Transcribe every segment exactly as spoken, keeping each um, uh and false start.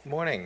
Good morning.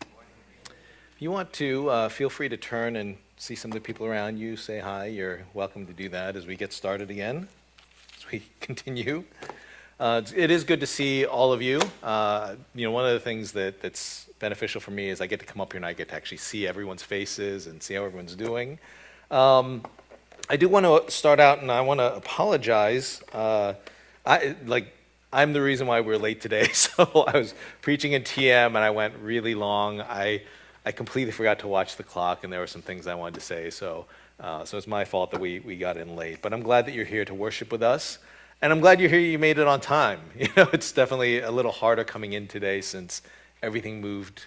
If you want to, uh, feel free to turn and see some of the people around you, say hi. You're welcome to do that as we get started again, as we continue. Uh, it's- it is good to see all of you. Uh, you know, one of the things that, that's beneficial for me is I get to come up here and I get to actually see everyone's faces and see how everyone's doing. Um, I do want to start out, and I want to apologize. Uh, I like I'm the reason why we're late today. So I was preaching in T M, and I went really long. I I completely forgot to watch the clock, and there were some things I wanted to say. So uh, so it's my fault that we we got in late. But I'm glad that you're here to worship with us, and I'm glad you're here. You made it on time. You know, it's definitely a little harder coming in today since everything moved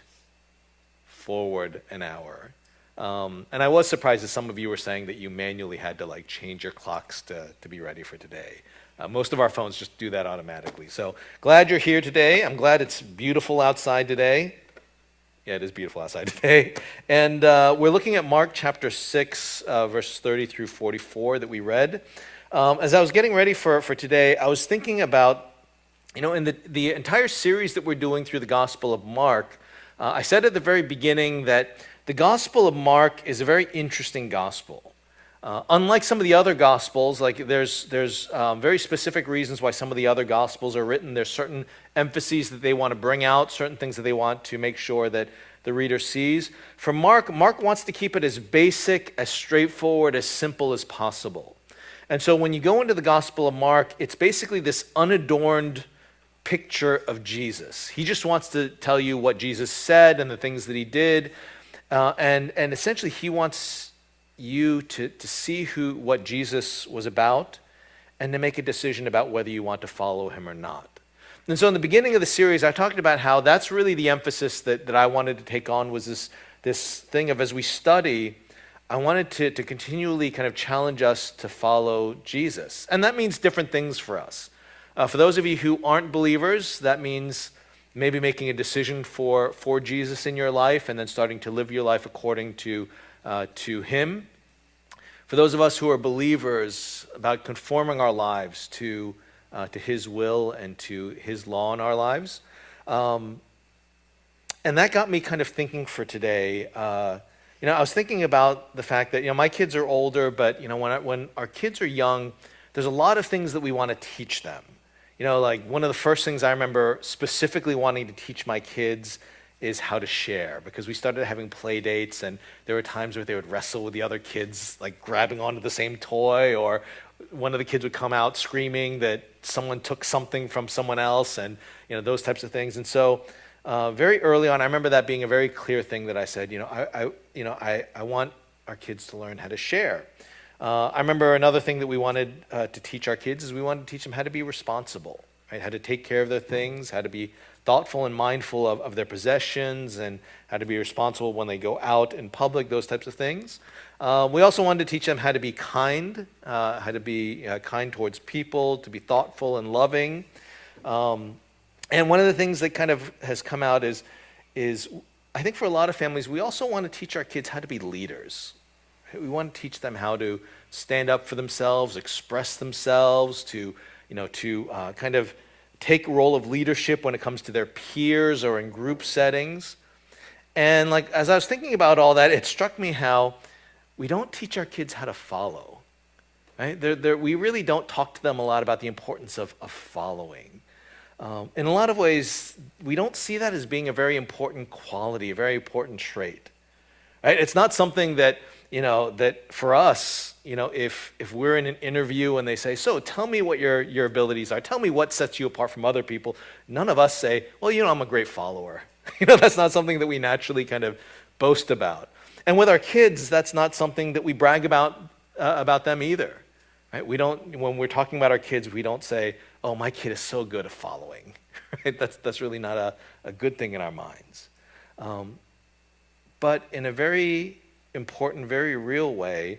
forward an hour. Um, and I was surprised that some of you were saying that you manually had to like change your clocks to, to be ready for today. Uh, most of our phones just do that automatically. So glad you're here today. I'm glad it's beautiful outside today. Yeah, it is beautiful outside today. And uh, we're looking at Mark chapter six, uh, verses thirty through forty-four that we read. Um, as I was getting ready for, for today, I was thinking about, you know, in the, the entire series that we're doing through the Gospel of Mark, uh, I said at the very beginning that the Gospel of Mark is a very interesting gospel. Uh, unlike some of the other Gospels, like there's, there's um, very specific reasons why some of the other Gospels are written. There's certain emphases that they want to bring out, certain things that they want to make sure that the reader sees. For Mark, Mark wants to keep it as basic, as straightforward, as simple as possible. And so when you go into the Gospel of Mark, it's basically this unadorned picture of Jesus. He just wants to tell you what Jesus said and the things that he did. Uh, and, and essentially, he wants you to, to see who what Jesus was about and to make a decision about whether you want to follow him or not. And so in the beginning of the series, I talked about how that's really the emphasis that, that I wanted to take on was this, this thing of as we study, I wanted to, to continually kind of challenge us to follow Jesus. And that means different things for us. Uh, for those of you who aren't believers, that means maybe making a decision for, for Jesus in your life and then starting to live your life according to, uh, to him. For those of us who are believers, about conforming our lives to, uh, to his will and to his law in our lives. Um, and that got me kind of thinking for today. Uh, you know, I was thinking about the fact that, you know, my kids are older, but, you know, when, I, when our kids are young, there's a lot of things that we want to teach them. You know, like one of the first things I remember specifically wanting to teach my kids is how to share, because we started having play dates and there were times where they would wrestle with the other kids, like grabbing onto the same toy, or one of the kids would come out screaming that someone took something from someone else, and, you know, those types of things. And so uh, very early on, I remember that being a very clear thing that I said, you know, I, I you know, I, I want our kids to learn how to share. Uh, I remember another thing that we wanted uh, to teach our kids is we wanted to teach them how to be responsible, right? How to take care of their things, how to be thoughtful and mindful of, of their possessions, and how to be responsible when they go out in public, those types of things. Uh, we also wanted to teach them how to be kind, uh, how to be uh, kind towards people, to be thoughtful and loving. Um, and one of the things that kind of has come out is, is I think for a lot of families, we also want to teach our kids how to be leaders. We want to teach them how to stand up for themselves, express themselves, to, you know, to uh, kind of take a role of leadership when it comes to their peers or in group settings. And like as I was thinking about all that, it struck me how we don't teach our kids how to follow. Right? They're, they're, we really don't talk to them a lot about the importance of, of following. Um, in a lot of ways, we don't see that as being a very important quality, a very important trait. Right? It's not something that, you know, that for us, you know, if if we're in an interview and they say, so tell me what your, your abilities are, tell me what sets you apart from other people, none of us say, well, you know, I'm a great follower. You know, that's not something that we naturally kind of boast about. And with our kids, that's not something that we brag about uh, about them either. Right? We don't, when we're talking about our kids, we don't say, oh, my kid is so good at following. Right? That's, that's really not a, a good thing in our minds. Um, but in a very important, very real way,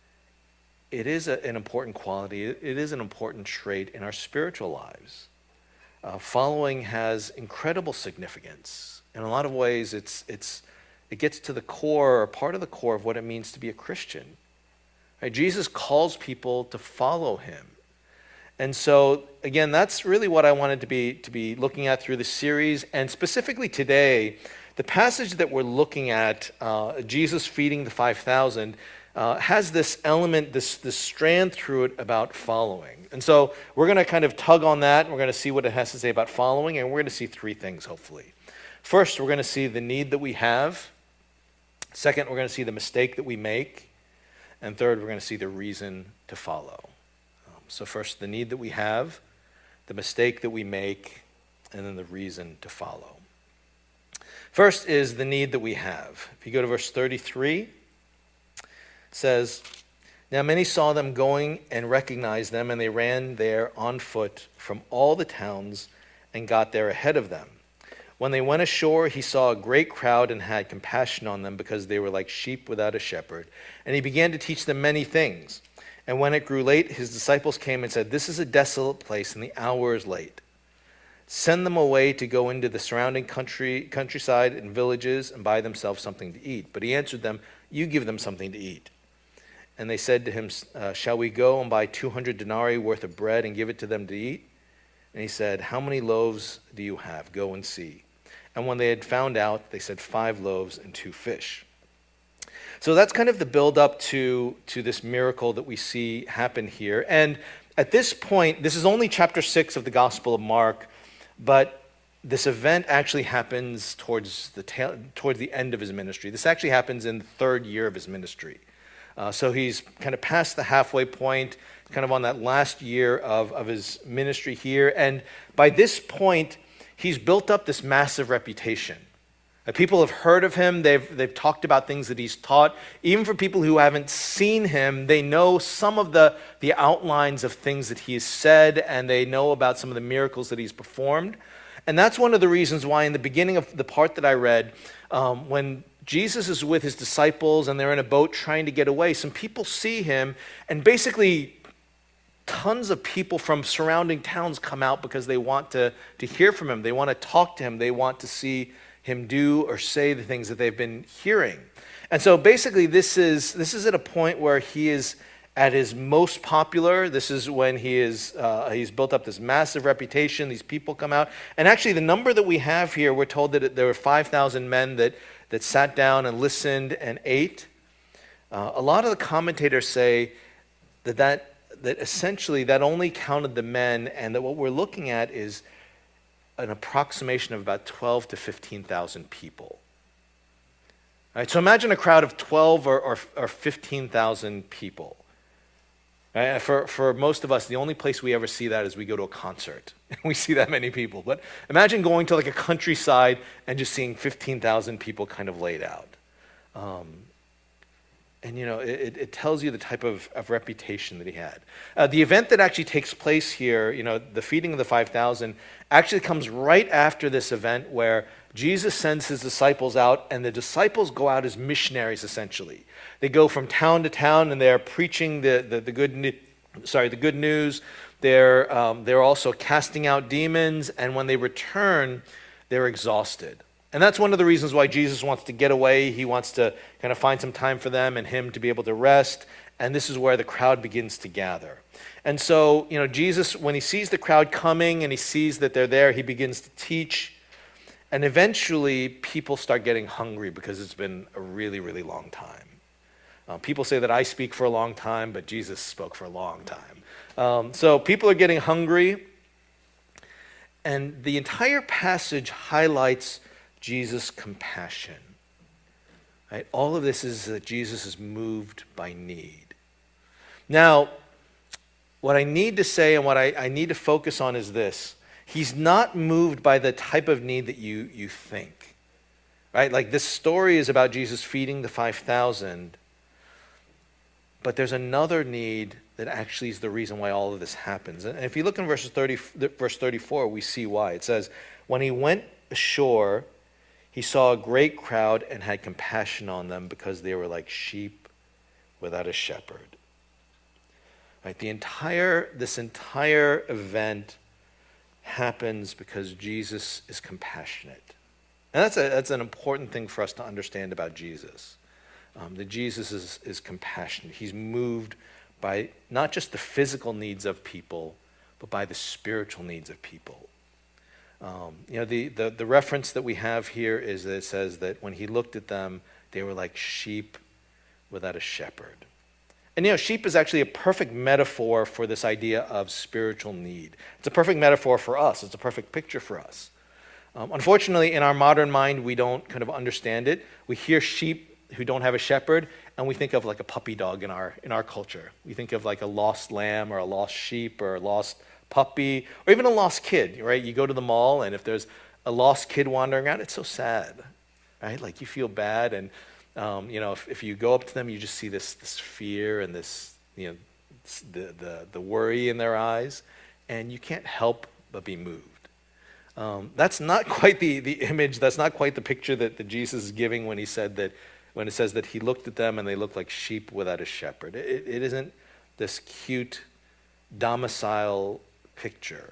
it is a, an important quality. It, it is an important trait in our spiritual lives. Uh, following has incredible significance. In a lot of ways, it's, it's, it gets to the core, or part of the core of what it means to be a Christian. Right? Jesus calls people to follow him. And so, again, that's really what I wanted to be, to be looking at through the series. And specifically today, the passage that we're looking at, uh, Jesus feeding the five thousand, uh, has this element, this, this strand through it about following. And so we're going to kind of tug on that, and we're going to see what it has to say about following, and we're going to see three things, hopefully. First, we're going to see the need that we have. Second, we're going to see the mistake that we make. And third, we're going to see the reason to follow. Um, so first, the need that we have, the mistake that we make, and then the reason to follow. First is the need that we have. If you go to verse thirty-three, it says, "Now many saw them going and recognized them, and they ran there on foot from all the towns and got there ahead of them. When they went ashore, he saw a great crowd and had compassion on them because they were like sheep without a shepherd. And he began to teach them many things. And when it grew late, his disciples came and said, 'This is a desolate place, and the hour is late. Send them away to go into the surrounding country, countryside and villages and buy themselves something to eat.' But he answered them, 'You give them something to eat.' And they said to him, uh, 'Shall we go and buy two hundred denarii worth of bread and give it to them to eat?' And he said, 'How many loaves do you have? Go and see.' And when they had found out, they said, 'Five loaves and two fish.'" So that's kind of the build-up to, to this miracle that we see happen here. And at this point, this is only chapter six of the Gospel of Mark, but this event actually happens towards the tail, towards the end of his ministry. This actually happens in the third year of his ministry. Uh, so he's kind of past the halfway point, kind of on that last year of, of his ministry here. And by this point, he's built up this massive reputation. Uh, people have heard of him. They've, they've talked about things that he's taught. Even for people who haven't seen him, they know some of the, the outlines of things that he has said, and they know about some of the miracles that he's performed. And that's one of the reasons why in the beginning of the part that I read, um, when Jesus is with his disciples and they're in a boat trying to get away, some people see him, and basically tons of people from surrounding towns come out because they want to, to hear from him. They want to talk to him. They want to see him do or say the things that they've been hearing. And so basically this is this is at a point where he is at his most popular. This is when he is uh, he's built up this massive reputation. These people come out. And actually the number that we have here, we're told that there were five thousand men that, that sat down and listened and ate. Uh, a lot of the commentators say that that that essentially that only counted the men, and that what we're looking at is an approximation of about twelve to fifteen thousand people. All right, so imagine a crowd of twelve or, or, or fifteen thousand people. Right? For, for most of us, the only place we ever see that is we go to a concert. We see that many people. But imagine going to like a countryside and just seeing fifteen thousand people kind of laid out. Um, And, you know, it, it tells you the type of, of reputation that he had. Uh, the event that actually takes place here, you know, the feeding of the five thousand, actually comes right after this event where Jesus sends his disciples out, and the disciples go out as missionaries, essentially. They go from town to town, and they're preaching the, the, the, good, sorry, the good news. They're, um, they're also casting out demons, and when they return, they're exhausted. And that's one of the reasons why Jesus wants to get away. He wants to kind of find some time for them and him to be able to rest. And this is where the crowd begins to gather. And so, you know, Jesus, when he sees the crowd coming and he sees that they're there, he begins to teach. And eventually, people start getting hungry because it's been a really, really long time. Uh, people say that I speak for a long time, but Jesus spoke for a long time. Um, so people are getting hungry. And the entire passage highlights Jesus' compassion. Right? All of this is that Jesus is moved by need. Now, what I need to say and what I, I need to focus on is this. He's not moved by the type of need that you, you think. Right? Like this story is about Jesus feeding the five thousand, but there's another need that actually is the reason why all of this happens. And if you look in verses thirty, verse thirty-four, we see why. It says, "When he went ashore, he saw a great crowd and had compassion on them because they were like sheep without a shepherd." Right? The entire, this entire event happens because Jesus is compassionate. And that's, a, that's an important thing for us to understand about Jesus. Um, that Jesus is, is compassionate. He's moved by not just the physical needs of people, but by the spiritual needs of people. Um, you know, the, the, the reference that we have here is that it says that when he looked at them, they were like sheep without a shepherd. And you know, sheep is actually a perfect metaphor for this idea of spiritual need. It's a perfect metaphor for us. It's a perfect picture for us. Um, unfortunately, in our modern mind, we don't kind of understand it. We hear sheep who don't have a shepherd, and we think of like a puppy dog in our in our culture. We think of like a lost lamb or a lost sheep or a lost puppy or even a lost kid, right? You go to the mall, and if there's a lost kid wandering around, it's so sad, right? Like you feel bad, and um, you know, if, if you go up to them, you just see this this fear and this, you know, the the the worry in their eyes, and you can't help but be moved. Um, that's not quite the, the image, that's not quite the picture that, that Jesus is giving when he said that, when it says that he looked at them and they looked like sheep without a shepherd. It, it isn't this cute domicile picture.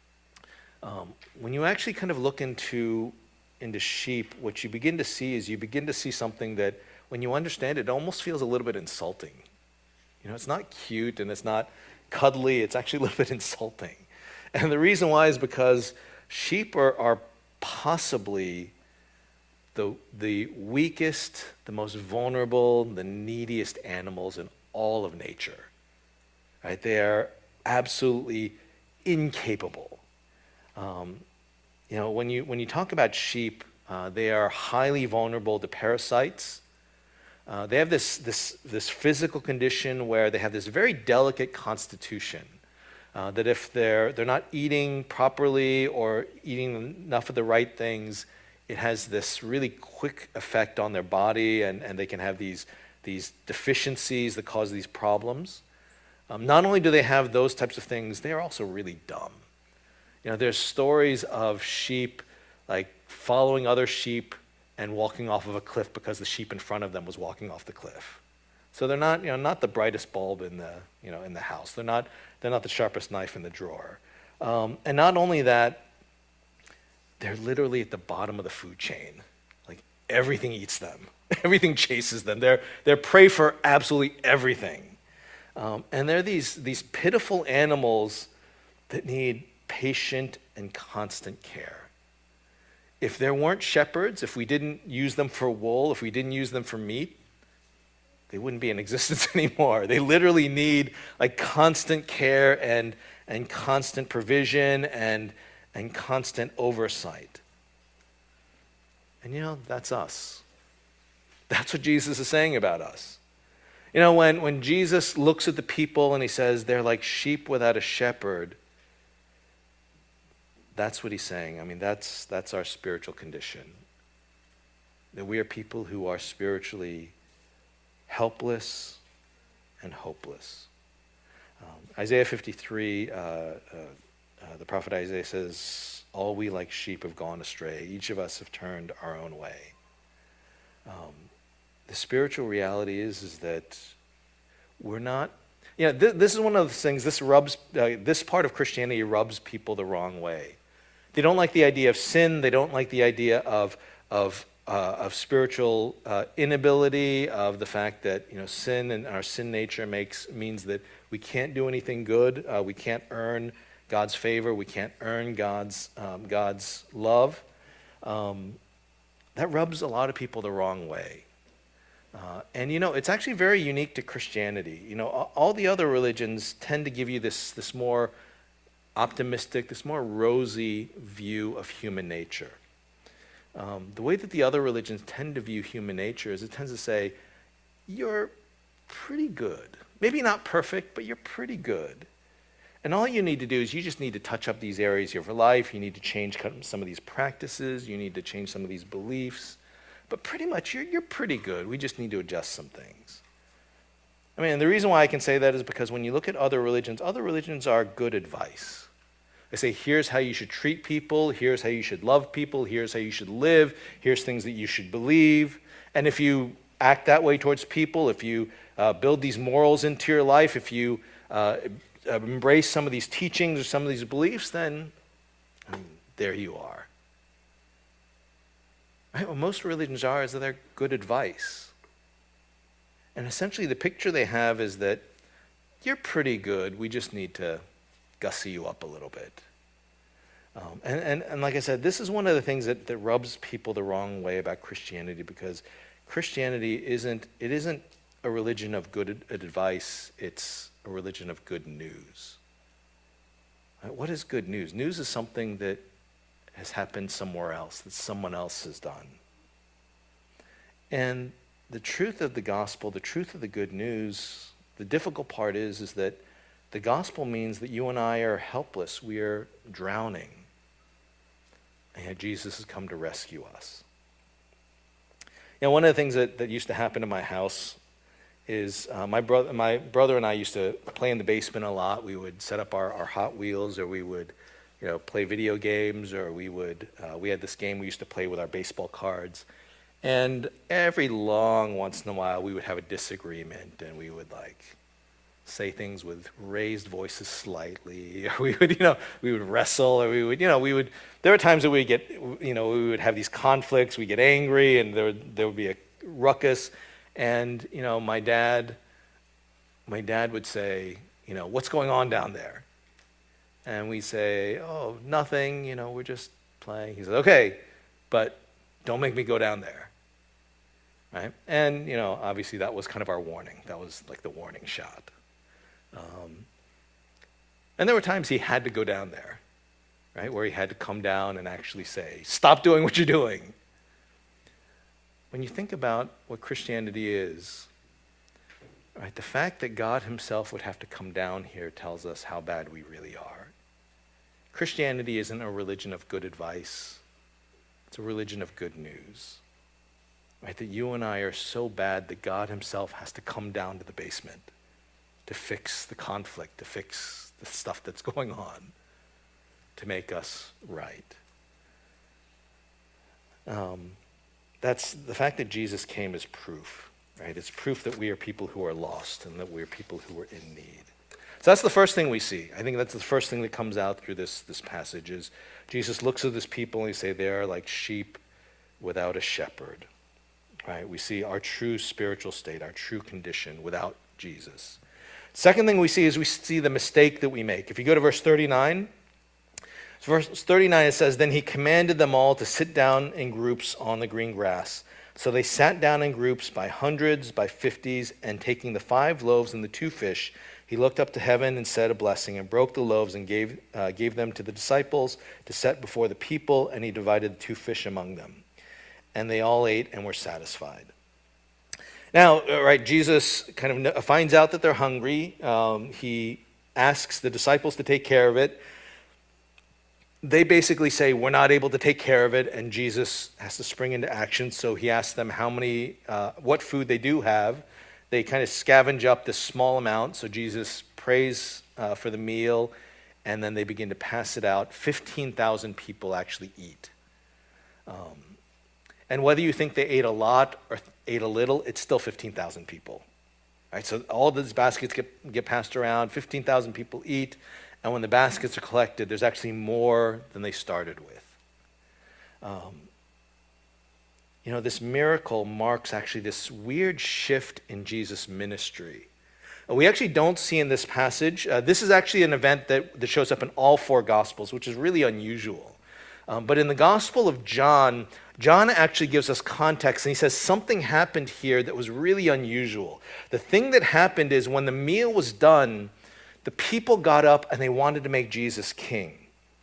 Um, when you actually kind of look into, into sheep, what you begin to see is you begin to see something that, when you understand it, it almost feels a little bit insulting. You know, it's not cute and it's not cuddly, it's actually a little bit insulting. And the reason why is because sheep are, are possibly the, the weakest, the most vulnerable, the neediest animals in all of nature. Right? They are absolutely incapable. Um, you know, when you when you talk about sheep, uh, they are highly vulnerable to parasites. Uh, they have this this this physical condition where they have this very delicate constitution. Uh, that if they're they're not eating properly or eating enough of the right things, it has this really quick effect on their body, and, and they can have these these deficiencies that cause these problems. Um, not only do they have those types of things, they are also really dumb. You know, there's stories of sheep like following other sheep and walking off of a cliff because the sheep in front of them was walking off the cliff. So they're not, you know, not the brightest bulb in the, you know, in the house. They're not, they're not the sharpest knife in the drawer. Um, and not only that, they're literally at the bottom of the food chain. Like everything eats them. Everything chases them. They're, they're prey for absolutely everything. Um, and they're these, these pitiful animals that need patient and constant care. If there weren't shepherds, if we didn't use them for wool, if we didn't use them for meat, they wouldn't be in existence anymore. They literally need like constant care and, and constant provision and, and constant oversight. And you know, that's us. That's what Jesus is saying about us. You know, when, when Jesus looks at the people and he says they're like sheep without a shepherd, that's what he's saying. I mean, that's, that's our spiritual condition. That we are people who are spiritually helpless and hopeless. Um, Isaiah fifty-three, uh, uh, uh, the prophet Isaiah says, all we like sheep have gone astray. Each of us have turned our own way. Um, the spiritual reality is, is that we're not, you know, th- this is one of the things, this rubs, uh, this part of Christianity rubs people the wrong way. They don't like the idea of sin. They don't like the idea of, of Uh, of spiritual uh, inability, of the fact that, you know, sin and our sin nature makes means that we can't do anything good. Uh, we can't earn God's favor. We can't earn God's um, God's love. Um, that rubs a lot of people the wrong way. Uh, and you know, it's actually very unique to Christianity. You know, all, all the other religions tend to give you this this more optimistic, this more rosy view of human nature. Um, the way that the other religions tend to view human nature is it tends to say, you're pretty good. Maybe not perfect, but you're pretty good. And all you need to do is you just need to touch up these areas of your life. You need to change some of these practices. You need to change some of these beliefs. But pretty much, you're, you're pretty good. We just need to adjust some things. I mean, the reason why I can say that is because when you look at other religions, other religions are good advice. They say, here's how you should treat people, here's how you should love people, here's how you should live, here's things that you should believe. And if you act that way towards people, if you uh, build these morals into your life, if you uh, embrace some of these teachings or some of these beliefs, then I mean, there you are. Right? What most religions are is that they're good advice. And essentially the picture they have is that you're pretty good, we just need to gussy you up a little bit. Um, and, and, and like I said, this is one of the things that, that rubs people the wrong way about Christianity, because Christianity isn't, it isn't a religion of good ad- advice, it's a religion of good news. Right? What is good news? News is something that has happened somewhere else, that someone else has done. And the truth of the gospel, the truth of the good news, the difficult part is, is that the gospel means that you and I are helpless. We are drowning. And yet Jesus has come to rescue us. You know, one of the things that, that used to happen in my house is uh, my brother my brother and I used to play in the basement a lot. We would set up our, our Hot Wheels, or we would, you know, play video games, or we would, uh, we had this game we used to play with our baseball cards. And every long once in a while, we would have a disagreement, and we would like say things with raised voices slightly, or we would, you know, we would wrestle, or we would, you know, we would, there were times that we would get, you know, we would have these conflicts, we get angry, and there would, there would be a ruckus, and, you know, my dad, my dad would say, you know, what's going on down there? And we say, oh, nothing, you know, we're just playing. He said, okay, but don't make me go down there. Right? And, you know, obviously that was kind of our warning. That was like the warning shot. Um, and there were times he had to go down there, right, where he had to come down and actually say, stop doing what you're doing. When you think about what Christianity is, right, the fact that God himself would have to come down here tells us how bad we really are. Christianity isn't a religion of good advice. It's a religion of good news. Right, that you and I are so bad that God himself has to come down to the basement to fix the conflict, to fix the stuff that's going on, to make us right. Um, that's the fact that Jesus came is proof, right? It's proof that we are people who are lost and that we are people who are in need. So that's the first thing we see. I think that's the first thing that comes out through this, this passage is Jesus looks at his people and he says they are like sheep without a shepherd. Right? We see our true spiritual state, our true condition without Jesus. Second thing we see is we see the mistake that we make. If you go to verse thirty-nine, verse thirty-nine it says, then he commanded them all to sit down in groups on the green grass. So they sat down in groups by hundreds, by fifties, and taking the five loaves and the two fish, he looked up to heaven and said a blessing and broke the loaves and gave, uh, gave them to the disciples to set before the people, and he divided the two fish among them. And they all ate and were satisfied. Now, right, Jesus kind of finds out that they're hungry. Um, he asks the disciples to take care of it. They basically say, we're not able to take care of it, and Jesus has to spring into action. So he asks them how many, uh, what food they do have. They kind of scavenge up this small amount. So Jesus prays uh, for the meal, and then they begin to pass it out. fifteen thousand people actually eat. Um, And whether you think they ate a lot or ate a little, it's still fifteen thousand people. Right? So all of these baskets get, get passed around, fifteen thousand people eat, and when the baskets are collected, there's actually more than they started with. Um, you know, this miracle marks actually this weird shift in Jesus' ministry. We actually don't see in this passage, uh, this is actually an event that, that shows up in all four Gospels, which is really unusual. Um, but in the Gospel of John, John actually gives us context, and he says something happened here that was really unusual. The thing that happened is when the meal was done, the people got up and they wanted to make Jesus king.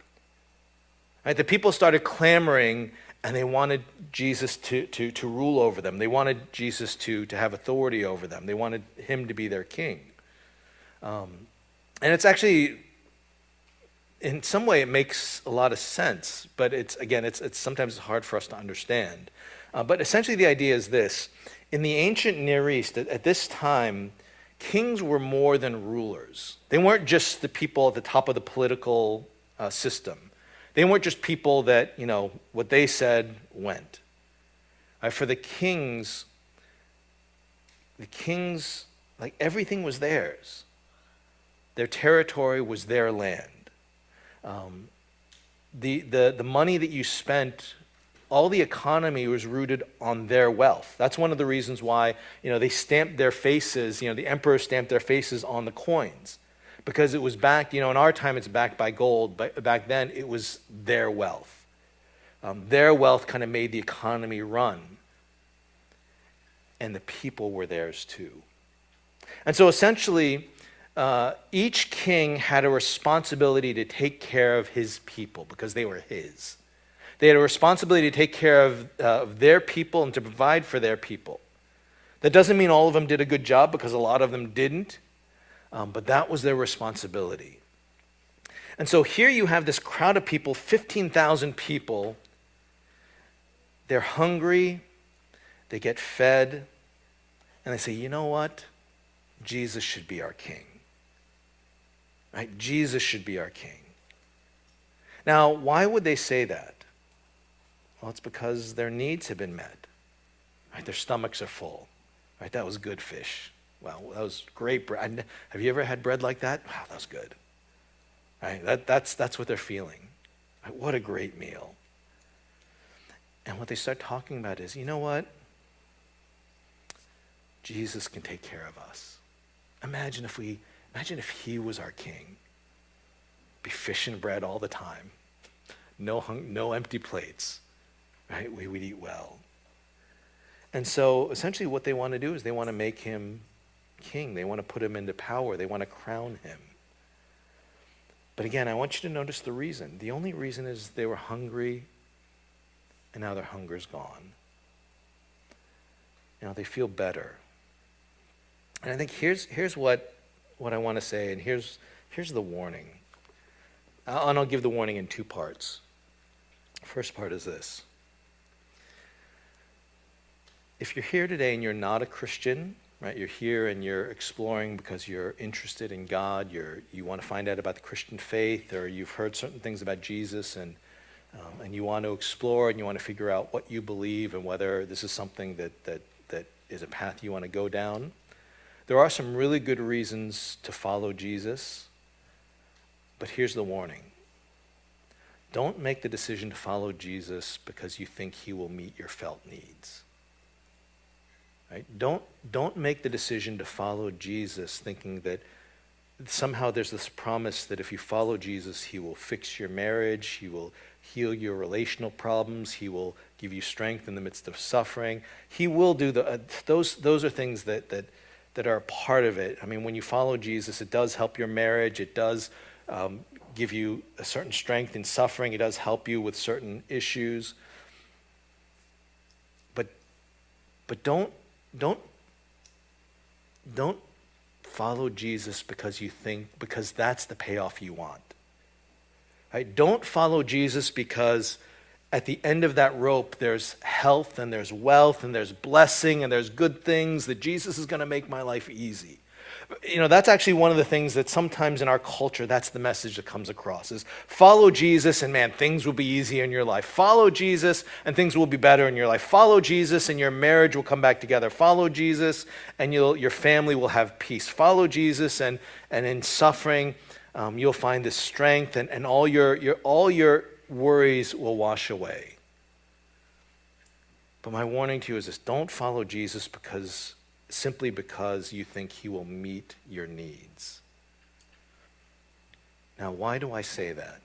Right? The people started clamoring, and they wanted Jesus to, to, to rule over them. They wanted Jesus to, to have authority over them. They wanted him to be their king. Um, and it's actually, in some way, it makes a lot of sense, but it's again, it's it's sometimes hard for us to understand. Uh, but essentially, the idea is this: in the ancient Near East, at, at this time, kings were more than rulers. They weren't just the people at the top of the political uh, system. They weren't just people that, you know, what they said went. Uh, for the kings, the kings, like everything was theirs. Their territory was their land. Um, the, the, the money that you spent, all the economy was rooted on their wealth. That's one of the reasons why, you know, they stamped their faces, you know, the emperor stamped their faces on the coins, because it was backed, you know, in our time it's backed by gold, but back then it was their wealth. Um, their wealth kind of made the economy run. And the people were theirs too. And so essentially, uh, each king had a responsibility to take care of his people because they were his. They had a responsibility to take care of, uh, of their people and to provide for their people. That doesn't mean all of them did a good job, because a lot of them didn't, um, but that was their responsibility. And so here you have this crowd of people, fifteen thousand people. They're hungry, they get fed, and they say, you know what? Jesus should be our king. Right? Jesus should be our king. Now, why would they say that? Well, it's because their needs have been met. Right? Their stomachs are full. Right? That was good fish. Wow, that was great bread. Have you ever had bread like that? Wow, that was good. Right? That, that's, that's what they're feeling. Right? What a great meal. And what they start talking about is, you know what? Jesus can take care of us. Imagine if we, imagine if he was our king. Be fish and bread all the time. No hung, no empty plates. Right? We would eat well. And so essentially what they want to do is they want to make him king. They want to put him into power. They want to crown him. But again, I want you to notice the reason. The only reason is they were hungry, and now their hunger's gone. You know, they feel better. And I think here's here's what, what I want to say, and here's here's the warning. I'll, and I'll give the warning in two parts. First part is this. If you're here today and you're not a Christian, right? You're here and you're exploring because you're interested in God, you're you want to find out about the Christian faith, or you've heard certain things about Jesus, and um, and you want to explore and you want to figure out what you believe and whether this is something that that that is a path you want to go down. There are some really good reasons to follow Jesus, but here's the warning. Don't make the decision to follow Jesus because you think he will meet your felt needs. Right? Don't, don't make the decision to follow Jesus thinking that somehow there's this promise that if you follow Jesus, he will fix your marriage, he will heal your relational problems, he will give you strength in the midst of suffering. He will do the, uh, those, those are things that, that, that are a part of it. I mean, when you follow Jesus, it does help your marriage, it does um, give you a certain strength in suffering, it does help you with certain issues. But, but don't, Don't, don't follow Jesus because you think, because that's the payoff you want. Right? Don't follow Jesus because at the end of that rope there's health and there's wealth and there's blessing and there's good things, that Jesus is going to make my life easy. You know, that's actually one of the things that sometimes in our culture, that's the message that comes across, is follow Jesus and man, things will be easier in your life. Follow Jesus and things will be better in your life. Follow Jesus and your marriage will come back together. Follow Jesus and you'll, your family will have peace. Follow Jesus and, and in suffering, um, you'll find this strength and, and all your, your, all your worries will wash away. But my warning to you is this: don't follow Jesus because simply because you think he will meet your needs. Now, why do I say that?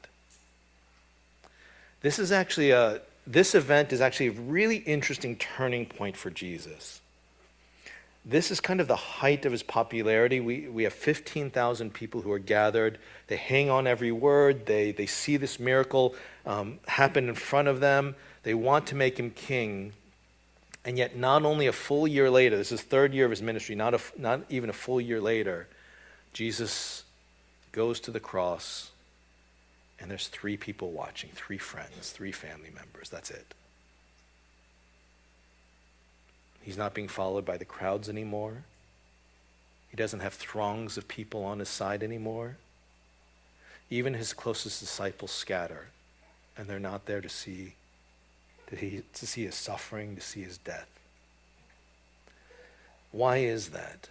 This is actually a, this event is actually a really interesting turning point for Jesus. This is kind of the height of his popularity. We, we have fifteen thousand people who are gathered. They hang on every word. They, they see this miracle um, happen in front of them. They want to make him king. And yet not only a full year later, this is third year of his ministry, not, a, not even a full year later, Jesus goes to the cross and there's three people watching, three friends, three family members, that's it. He's not being followed by the crowds anymore. He doesn't have throngs of people on his side anymore. Even his closest disciples scatter and they're not there to see To, he, to see his suffering, to see his death. Why is that?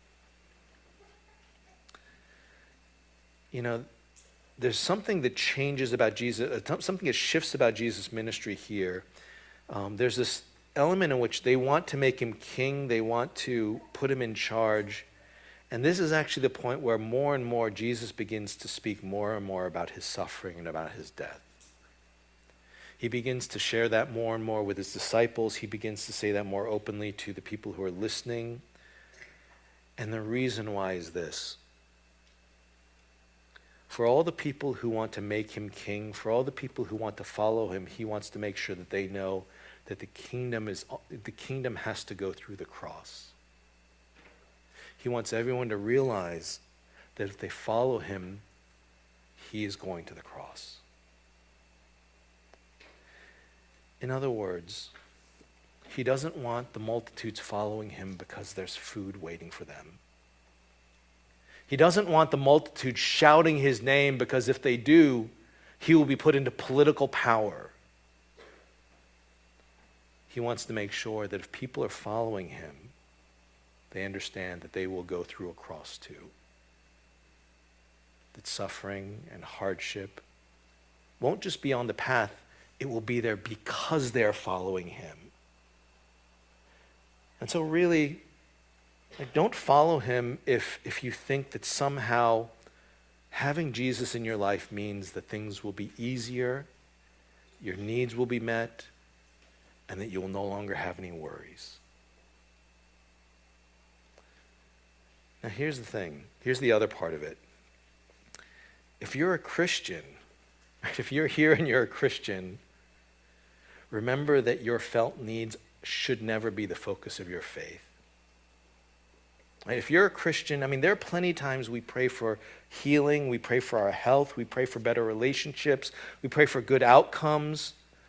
You know, there's something that changes about Jesus, something that shifts about Jesus' ministry here. Um, there's this element in which they want to make him king, they want to put him in charge, And this is actually the point where more and more Jesus begins to speak more and more about his suffering and about his death. He begins to share that more and more with his disciples. He begins to say that more openly to the people who are listening. And the reason why is this. For all the people who want to make him king, for all the people who want to follow him, he wants to make sure that they know that the kingdom is the kingdom has to go through the cross. He wants everyone to realize that if they follow him, he is going to the cross. In other words, he doesn't want the multitudes following him because there's food waiting for them. He doesn't want the multitude shouting his name because if they do, he will be put into political power. He wants to make sure that if people are following him, they understand that they will go through a cross too. That suffering and hardship won't just be on the path, it will be there because they're following him. And so really, like, don't follow him if, if you think that somehow having Jesus in your life means that things will be easier, your needs will be met, and that you will no longer have any worries. Now here's the thing. Here's the other part of it. If you're a Christian, if you're here and you're a Christian, remember that your felt needs should never be the focus of your faith. Right? If you're a Christian, I mean, there are plenty of times we pray for healing, we pray for our health, we pray for better relationships, we pray for good outcomes.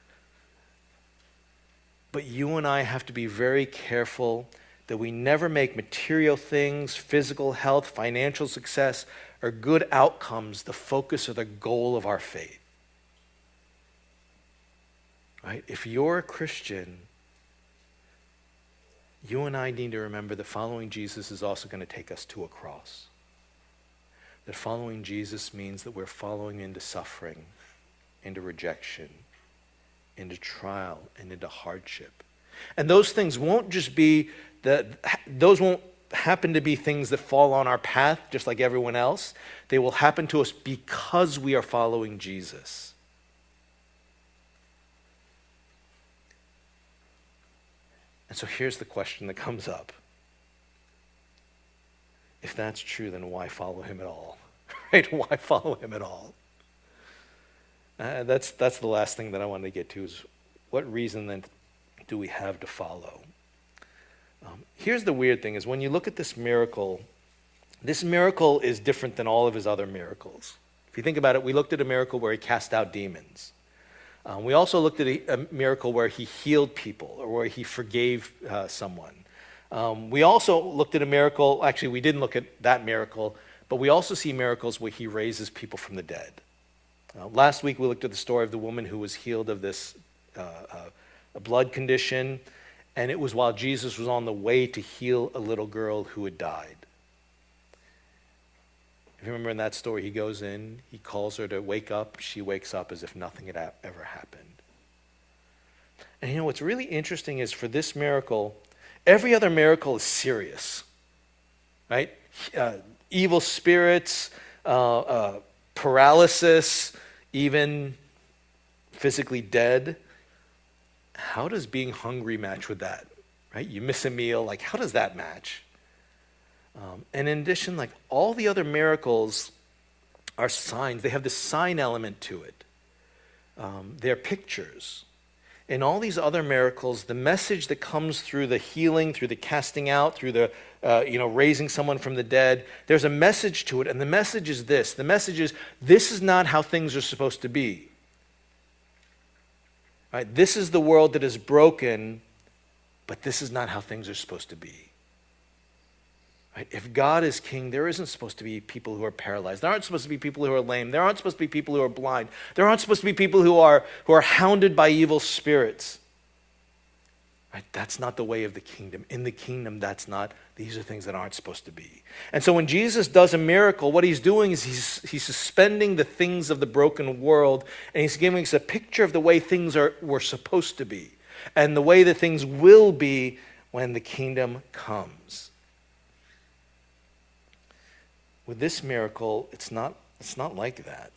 But you and I have to be very careful that we never make material things, physical health, financial success, or good outcomes the focus or the goal of our faith. Right? If you're a Christian, you and I need to remember that following Jesus is also going to take us to a cross. That following Jesus means that we're following into suffering, into rejection, into trial, and into hardship. And those things won't just be that, those won't happen to be things that fall on our path just like everyone else. They will happen to us because we are following Jesus. And so here's the question that comes up. If that's true, then why follow him at all? Right? Why follow him at all? Uh, that's, that's the last thing that I wanted to get to is what reason then do we have to follow? Um, here's the weird thing is when you look at this miracle, this miracle is different than all of his other miracles. If you think about it, we looked at a miracle where he cast out demons. Um, we also looked at a, a miracle where he healed people or where he forgave uh, someone. Um, we also looked at a miracle, actually we didn't look at that miracle, but we also see miracles where he raises people from the dead. Uh, last week we looked at the story of the woman who was healed of this uh, uh, a blood condition, and it was while Jesus was on the way to heal a little girl who had died. If you remember in that story, he goes in, he calls her to wake up, she wakes up as if nothing had ever happened. And you know what's really interesting is for this miracle, every other miracle is serious, right? Uh, evil spirits, uh, uh, paralysis, even physically dead. How does being hungry match with that, right? You miss a meal, like how does that match? Um, and in addition, like all the other miracles are signs. They have this sign element to it. Um, they're pictures. In all these other miracles, the message that comes through the healing, through the casting out, through the uh, you know raising someone from the dead, there's a message to it, and the message is this. The message is, this is not how things are supposed to be. Right? This is the world that is broken, but this is not how things are supposed to be. Right? If God is king, there isn't supposed to be people who are paralyzed. There aren't supposed to be people who are lame. There aren't supposed to be people who are blind. There aren't supposed to be people who are, who are hounded by evil spirits. Right? That's not the way of the kingdom. In the kingdom, that's not, these are things that aren't supposed to be. And so when Jesus does a miracle, what he's doing is he's, he's suspending the things of the broken world, and he's giving us a picture of the way things are were supposed to be, and the way that things will be when the kingdom comes. With this miracle, it's not, it's not like that.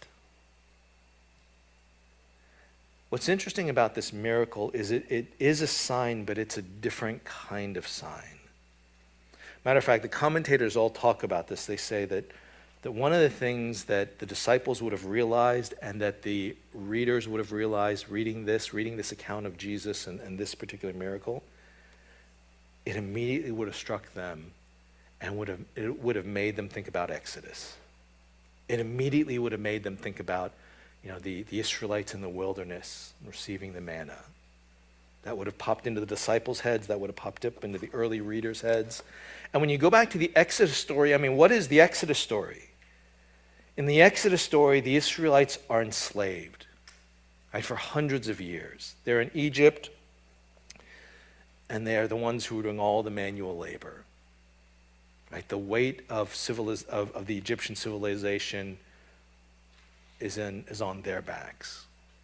What's interesting about this miracle is it, it is a sign, but it's a different kind of sign. Matter of fact, the commentators all talk about this. They say that, that one of the things that the disciples would have realized and that the readers would have realized reading this, reading this account of Jesus and, and this particular miracle, it immediately would have struck them and would have, it would have made them think about Exodus. It immediately would have made them think about, you know, the, the Israelites in the wilderness receiving the manna. That would have popped into the disciples' heads. That would have popped up into the early readers' heads. And when you go back to the Exodus story, I mean, what is the Exodus story? In the Exodus story, the Israelites are enslaved, right, for hundreds of years. They're in Egypt, and they are the ones who are doing all the manual labor. Right? The weight of, civiliz- of, of the Egyptian civilization is, in, is on their backs.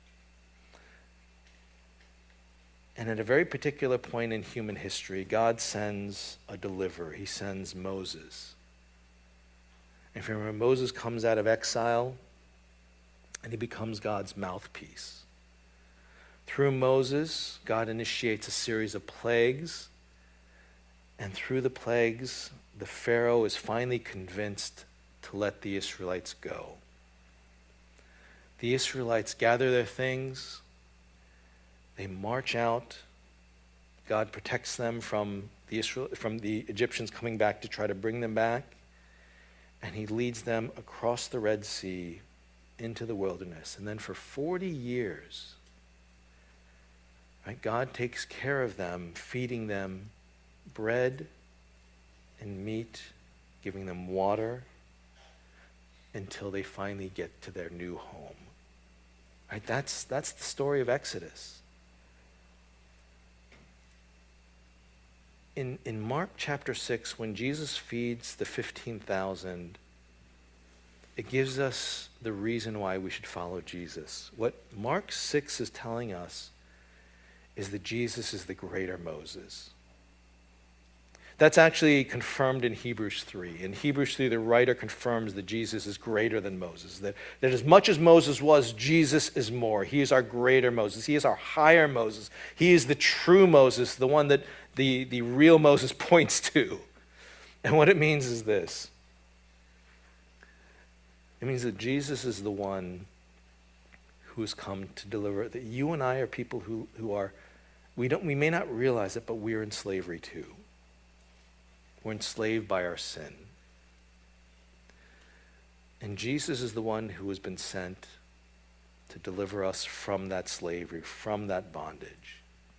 And at a very particular point in human history, God sends a deliverer. He sends Moses. And if you remember, Moses comes out of exile, and he becomes God's mouthpiece. Through Moses, God initiates a series of plagues, and through the plagues, the Pharaoh is finally convinced to let the Israelites go. The Israelites gather their things, they march out. God protects them from the Israel, from the Egyptians coming back to try to bring them back, and he leads them across the Red Sea into the wilderness. And then for forty years, right, God takes care of them, feeding them bread and meat, giving them water, until they finally get to their new home. Right? That's, that's the story of Exodus. In, in Mark chapter six, when Jesus feeds the fifteen thousand, it gives us the reason why we should follow Jesus. What Mark six is telling us is that Jesus is the greater Moses. That's actually confirmed in Hebrews three. In Hebrews three, the writer confirms that Jesus is greater than Moses, that, that as much as Moses was, Jesus is more. He is our greater Moses. He is our higher Moses. He is the true Moses, the one that the, the real Moses points to. And what it means is this. It means that Jesus is the one who has come to deliver, that you and I are people who, who are, we don't, we may not realize it, but we are in slavery too. We're enslaved by our sin. And Jesus is the one who has been sent to deliver us from that slavery, from that bondage.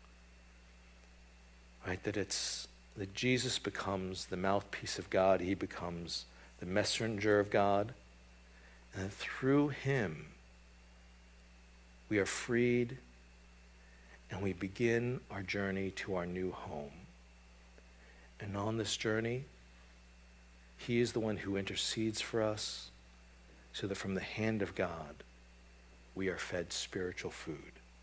Right? That it's that Jesus becomes the mouthpiece of God. He becomes the messenger of God. And through him, we are freed and we begin our journey to our new home. And on this journey, he is the one who intercedes for us so that from the hand of God, we are fed spiritual food.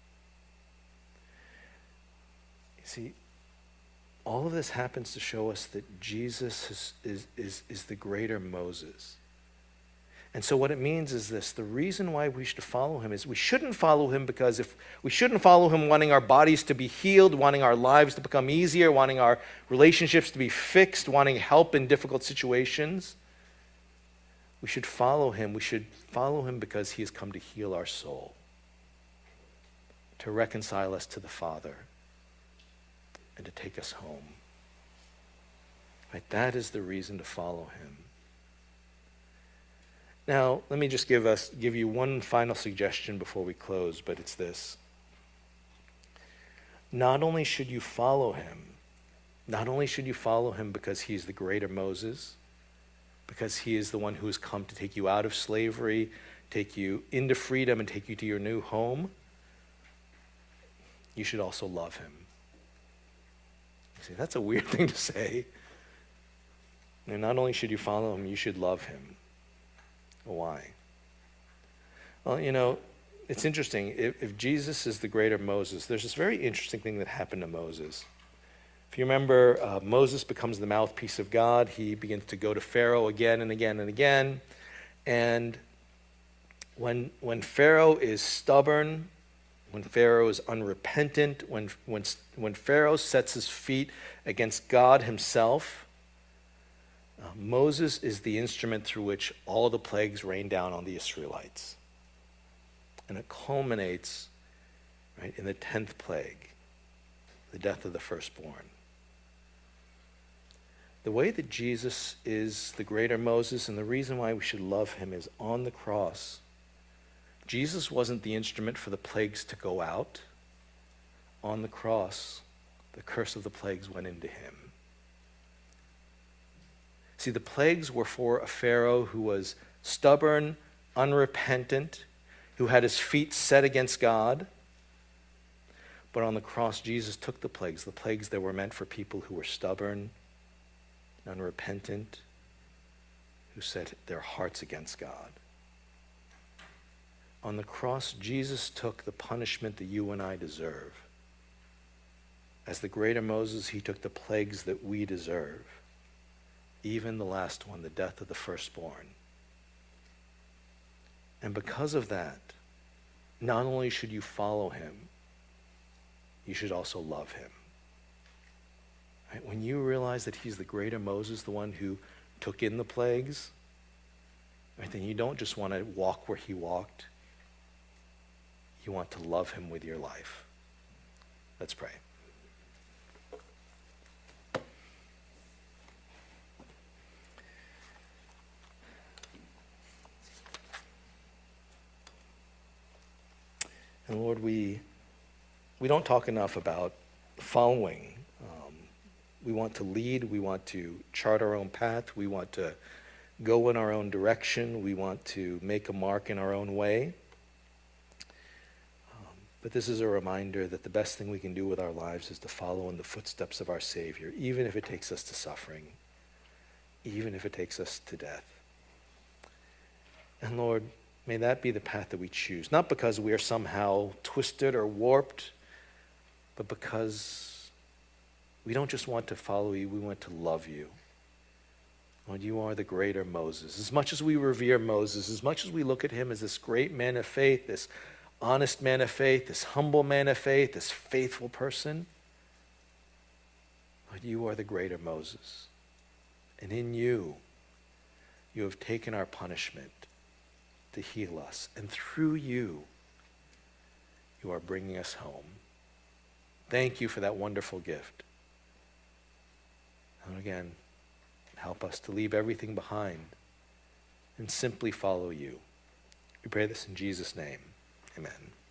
You see, all of this happens to show us that Jesus is, is, is, is the greater Moses. And so what it means is this: the reason why we should follow him is we shouldn't follow him because if we shouldn't follow him wanting our bodies to be healed, wanting our lives to become easier, wanting our relationships to be fixed, wanting help in difficult situations. We should follow him. We should follow him because he has come to heal our soul, to reconcile us to the Father, and to take us home. Right? That is the reason to follow him. Now, let me just give us give you one final suggestion before we close, but it's this. Not only should you follow him, not only should you follow him because he's the greater Moses, because he is the one who has come to take you out of slavery, take you into freedom, and take you to your new home, you should also love him. You see, that's a weird thing to say. And not only should you follow him, you should love him. Why? Well, you know, it's interesting. If, if Jesus is the greater Moses, there's this very interesting thing that happened to Moses. If you remember, uh, Moses becomes the mouthpiece of God. He begins to go to Pharaoh again and again and again. And when, when Pharaoh is stubborn, when Pharaoh is unrepentant, when, when, when Pharaoh sets his feet against God himself, uh, Moses is the instrument through which all the plagues rain down on the Israelites. And it culminates, right, in the tenth plague, the death of the firstborn. The way that Jesus is the greater Moses, and the reason why we should love him, is on the cross. Jesus wasn't the instrument for the plagues to go out. On the cross, the curse of the plagues went into him. See, the plagues were for a Pharaoh who was stubborn, unrepentant, who had his feet set against God. But on the cross, Jesus took the plagues, the plagues that were meant for people who were stubborn, unrepentant, who set their hearts against God. On the cross, Jesus took the punishment that you and I deserve. As the greater Moses, he took the plagues that we deserve, even the last one, the death of the firstborn. And because of that, not only should you follow him, you should also love him. Right? When you realize that he's the greater Moses, the one who took in the plagues, right, then you don't just want to walk where he walked. You want to love him with your life. Let's pray. And Lord, we we don't talk enough about following. Um, we want to lead. We want to chart our own path. We want to go in our own direction. We want to make a mark in our own way. Um, but this is a reminder that the best thing we can do with our lives is to follow in the footsteps of our Savior, even if it takes us to suffering, even if it takes us to death. And Lord, may that be the path that we choose, not because we are somehow twisted or warped, but because we don't just want to follow you, we want to love you. Lord, you are the greater Moses. As much as we revere Moses, as much as we look at him as this great man of faith, this honest man of faith, this humble man of faith, this faithful person, Lord, you are the greater Moses. And in you, you have taken our punishment to heal us. And through you, you are bringing us home. Thank you for that wonderful gift. And again, help us to leave everything behind and simply follow you. We pray this in Jesus' name. Amen.